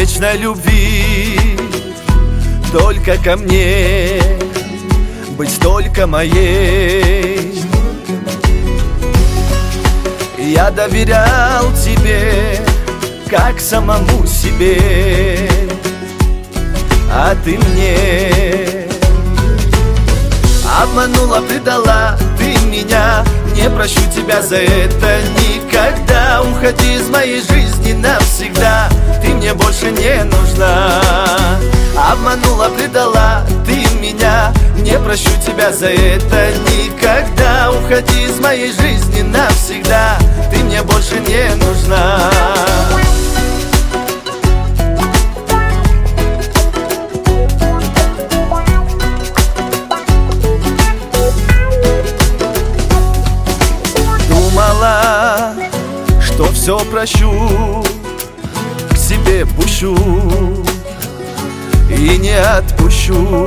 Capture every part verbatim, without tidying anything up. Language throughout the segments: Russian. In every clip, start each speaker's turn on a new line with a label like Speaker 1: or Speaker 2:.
Speaker 1: вечной любви, только ко мне быть только моей. Я доверял тебе, как самому себе, а ты мне обманула, предала ты меня. Не прощу тебя за это никогда. Уходи из моей жизни навсегда, ты мне больше не нужна. Обманула, предала ты меня. Не прощу тебя за это никогда. Уходи из моей жизни навсегда, ты мне больше не нужна. Думала, что все прощу, к себе пущу и не отпущу.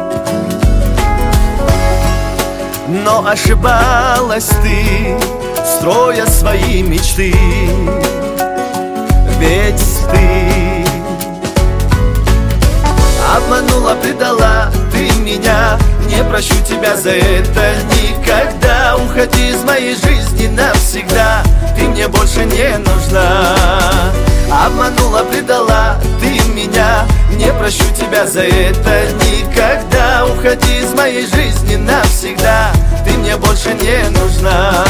Speaker 1: Но ошибалась ты, строя свои мечты. Ведь ты обманула, предала ты меня. Не прощу тебя за это никогда. Уходи из моей жизни навсегда, ты мне больше не нужна. Обманула, предала ты меня. Не прощу тебя за это никогда. Уходи из моей жизни навсегда, ты мне больше не нужна.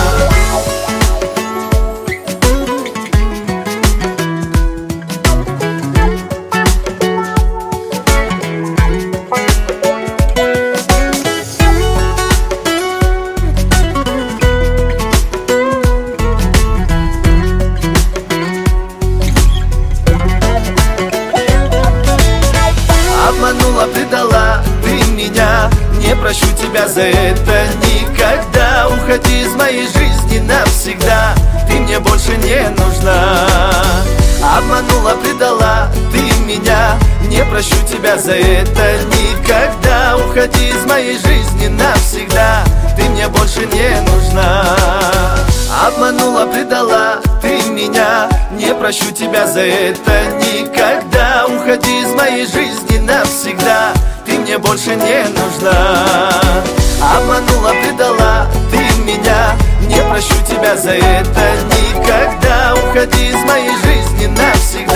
Speaker 1: Обманула, предала ты меня. Не прощу тебя за это никогда. Уходи из моей жизни навсегда, ты мне больше не нужна. Обманула, предала ты меня. Не прощу тебя за это никогда. Уходи из моей жизни навсегда, ты мне больше не нужна. Обманула, предала ты меня. Не прощу тебя за это никогда. Уходи из моей жизни навсегда, ты мне больше не нужна. Обманула, предала ты меня. Не прощу тебя за это никогда. Уходи из моей жизни навсегда.